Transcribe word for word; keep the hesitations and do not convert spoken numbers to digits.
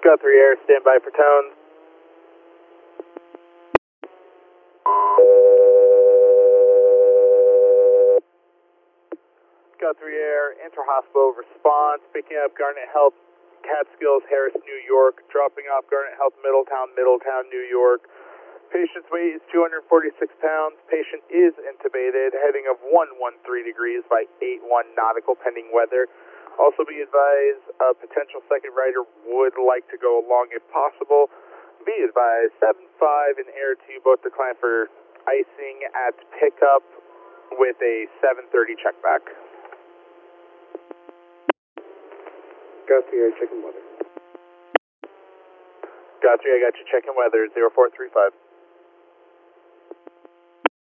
Guthrie Air, stand by for tones. Guthrie Air, inter-hospital response, picking up Garnet Health, Catskills, Harris, New York, dropping off Garnet Health, Middletown, Middletown, New York. Patient's weight is two hundred forty-six pounds. Patient is intubated, heading of one one three degrees by eight one nautical, pending weather. Also be advised, a potential second rider would like to go along if possible. Be advised, seven five and Air two both decline for icing at pickup with a seven thirty checkback. Guthrie Air, checking weather. Guthrie, I got you checking weather, zero four three five.